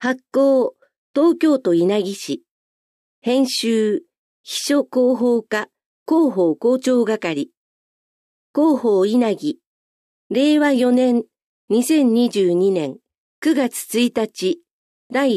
発行、東京都稲城市。編集、秘書広報課、広報校長係。広報稲城。令和4年、2022年9月1日、第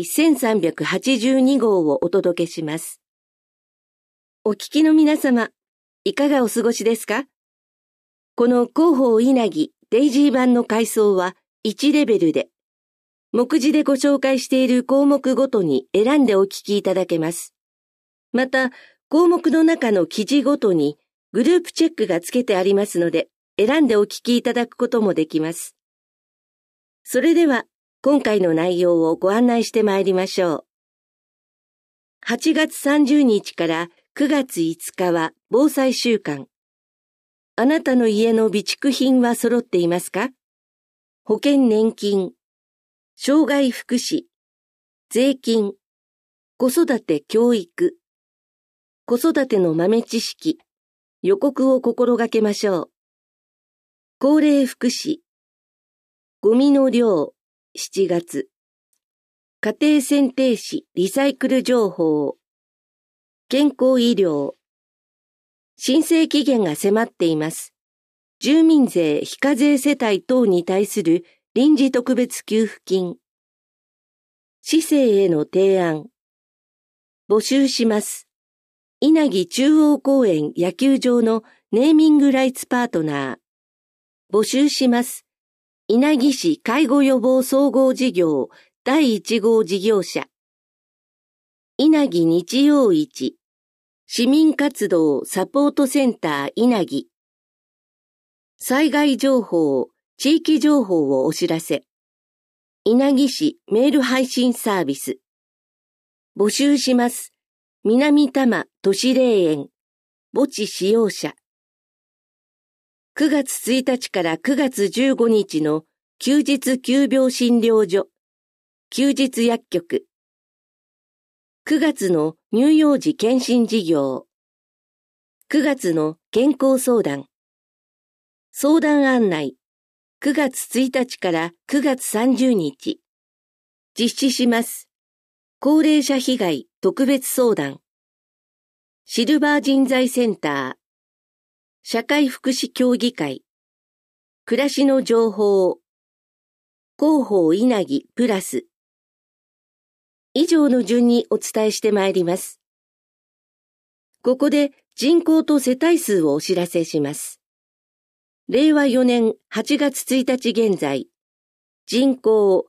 1382号をお届けします。お聞きの皆様、いかがお過ごしですか？この広報稲城デイジー版の階層は1レベルで、目次でご紹介している項目ごとに選んでお聞きいただけます。また、項目の中の記事ごとにグループチェックがつけてありますので、選んでお聞きいただくこともできます。それでは、今回の内容をご案内してまいりましょう。8月30日から9月5日は防災週間。あなたの家の備蓄品は揃っていますか？保険年金、障害福祉、税金、子育て教育、子育ての豆知識、予告を心がけましょう。高齢福祉、ゴミの量、7月、家庭選定士リサイクル情報、健康医療、申請期限が迫っています。住民税非課税世帯等に対する臨時特別給付金、市政への提案、募集します。稲城中央公園野球場のネーミングライツパートナー、募集します。稲城市介護予防総合事業第1号事業者。稲城日曜市。市民活動サポートセンター稲城。災害情報、地域情報をお知らせ。稲城市メール配信サービス。募集します。南多摩都市霊園。墓地使用者。9月1日から9月15日の休日急病診療所、休日薬局。9月の乳幼児健診事業。9月の健康相談。相談案内。9月1日から9月30日。実施します。高齢者被害特別相談。シルバー人材センター。社会福祉協議会。暮らしの情報。広報稲城プラス。以上の順にお伝えしてまいります。ここで人口と世帯数をお知らせします。令和4年8月1日現在、人口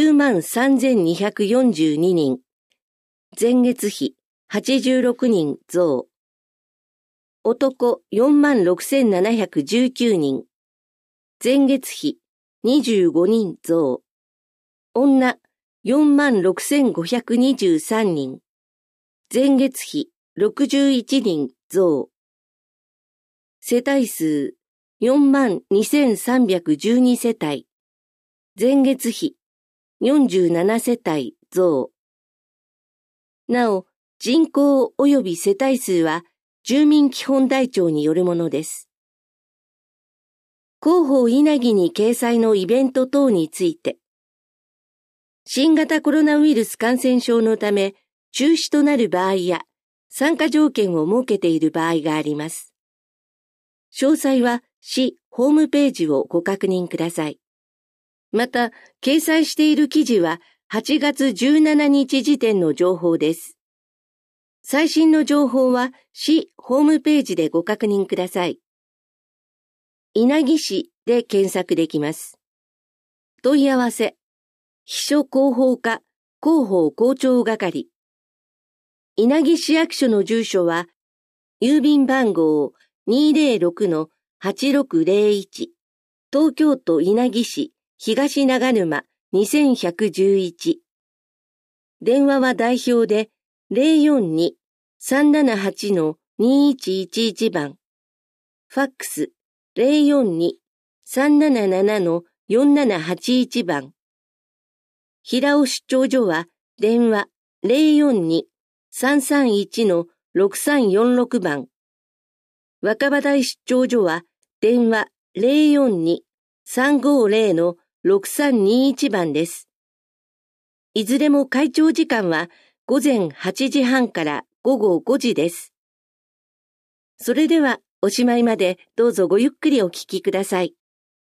93,242人。前月比86人増。男46,719人。前月比25人増。女46,523人。前月比61人増。世帯数42,312世帯。前月比47世帯増。なお、人口及び世帯数は住民基本台帳によるものです。広報稲城に掲載のイベント等について、新型コロナウイルス感染症のため中止となる場合や参加条件を設けている場合があります。詳細は市ホームページをご確認ください。また、掲載している記事は8月17日時点の情報です。最新の情報は市ホームページでご確認ください。稲城市で検索できます。問い合わせ、秘書広報課広報校長係。稲城市役所の住所は、郵便番号 206-8601、東京都稲城市東長沼2111。電話は代表で 042-378-2111 番。ファックス 042-377-4781 番。平尾出張所は電話 042-331-6346 番。若葉台出張所は電話 042-350-6321 番です。 いずれも開庁時間は午前8時半から午後5時です。それではおしまいまでどうぞごゆっくりお聞きください。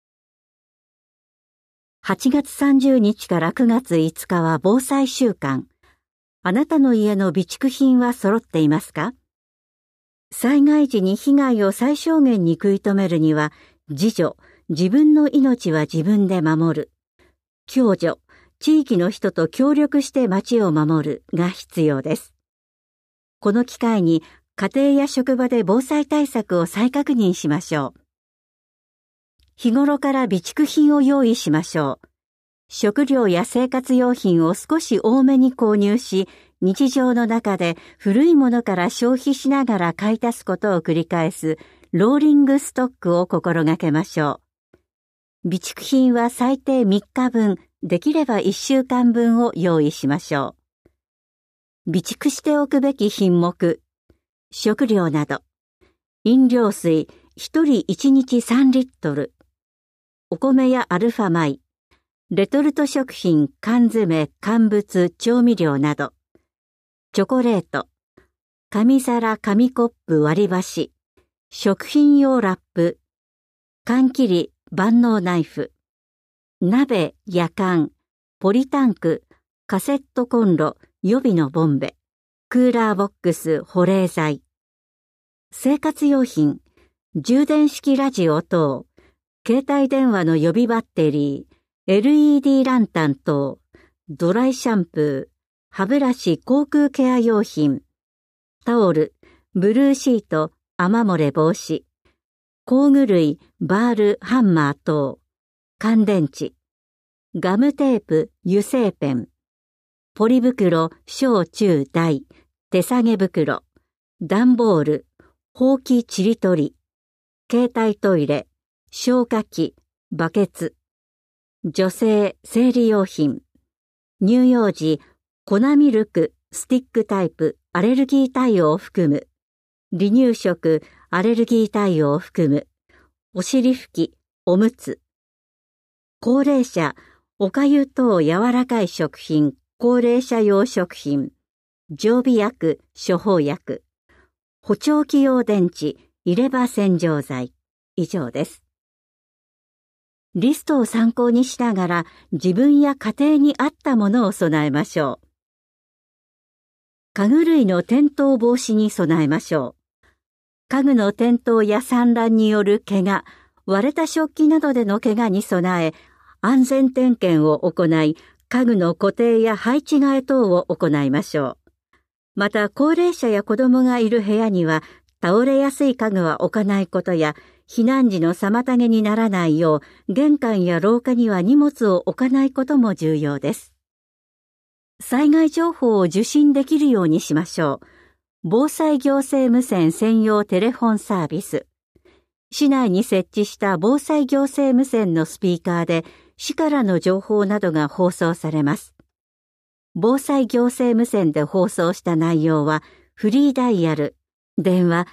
8月30日から9月5日は防災週間。あなたの家の備蓄品は揃っていますか？災害時に被害を最小限に食い止めるには、自助、自分の命は自分で守る。共助、地域の人と協力して町を守るが必要です。この機会に家庭や職場で防災対策を再確認しましょう。日頃から備蓄品を用意しましょう。食料や生活用品を少し多めに購入し、日常の中で古いものから消費しながら買い足すことを繰り返すローリングストックを心がけましょう。備蓄品は最低3日分、できれば1週間分を用意しましょう。備蓄しておくべき品目、食料など、飲料水1人1日3リットル、お米やアルファ米、レトルト食品、缶詰、乾物、調味料など、チョコレート、紙皿、紙コップ、割り箸、食品用ラップ、缶切り、万能ナイフ、鍋、やかん、ポリタンク、カセットコンロ、予備のボンベ、クーラーボックス、保冷剤、生活用品、充電式ラジオ等、携帯電話の予備バッテリー、LED ランタン等、ドライシャンプー、歯ブラシ、口腔ケア用品、タオル、ブルーシート、雨漏れ防止、工具類、バール、ハンマー等、乾電池、ガムテープ、油性ペン、ポリ袋、小中大、手提げ袋、段ボール、ほうきちり取り、携帯トイレ、消火器、バケツ、女性、生理用品、乳幼児、粉ミルク、スティックタイプ、アレルギー対応を含む、離乳食、アレルギー対応を含む、お尻拭き、おむつ、高齢者、おかゆ等柔らかい食品、高齢者用食品、常備薬、処方薬、補聴器用電池、入れ歯洗浄剤、以上です。リストを参考にしながら自分や家庭に合ったものを備えましょう。家具類の転倒防止に備えましょう。家具の転倒や散乱による怪我、割れた食器などでの怪我に備え、安全点検を行い、家具の固定や配置替え等を行いましょう。また、高齢者や子供がいる部屋には、倒れやすい家具は置かないことや、避難時の妨げにならないよう、玄関や廊下には荷物を置かないことも重要です。災害情報を受信できるようにしましょう。防災行政無線専用テレフォンサービス。市内に設置した防災行政無線のスピーカーで、市からの情報などが放送されます。防災行政無線で放送した内容は、フリーダイヤル、電話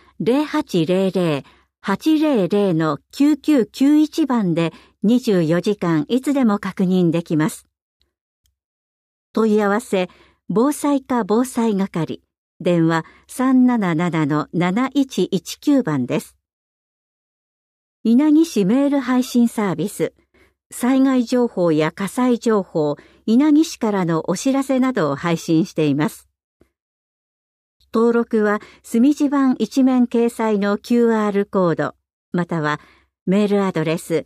0800-800-9991番で24時間いつでも確認できます。問い合わせ、防災課防災係、電話377-7119番です。稲城市メール配信サービス、災害情報や火災情報、稲城市からのお知らせなどを配信しています。登録は墨字版一面掲載の QR コード、またはメールアドレス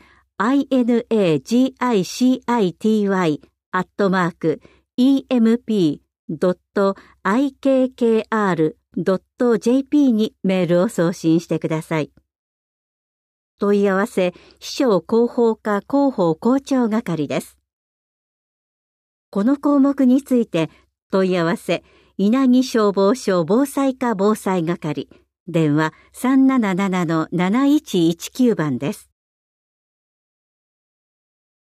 inagicty@emp.ikkr.jp にメールを送信してください。問い合わせ、秘書広報課広報校長係です。この項目について問い合わせ、稲城消防署防災課防災係、電話377-7119番です。